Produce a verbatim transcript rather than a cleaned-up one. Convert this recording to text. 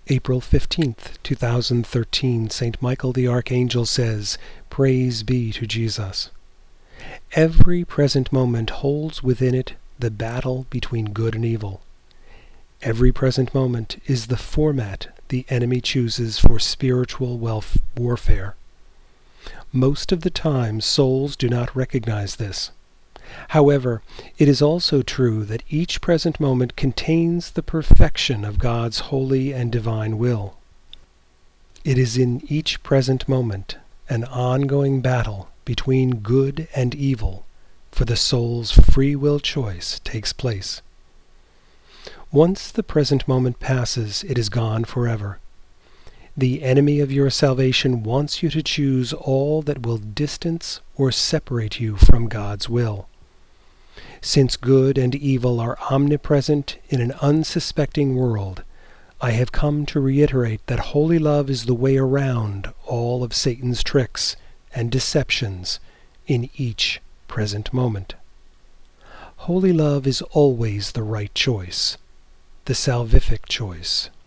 April fifteenth, two thousand thirteen, Saint Michael the Archangel says, "Praise be to Jesus." Every present moment holds within it the battle between good and evil. Every present moment is the format the enemy chooses for spiritual welf- warfare. Most of the time, souls do not recognize this. However, it is also true that each present moment contains the perfection of God's holy and divine will. It is in each present moment an ongoing battle between good and evil, for the soul's free will choice takes place. Once the present moment passes, it is gone forever. The enemy of your salvation wants you to choose all that will distance or separate you from God's will. Since good and evil are omnipresent in an unsuspecting world, I have come to reiterate that holy love is the way around all of Satan's tricks and deceptions in each present moment. Holy love is always the right choice, the salvific choice.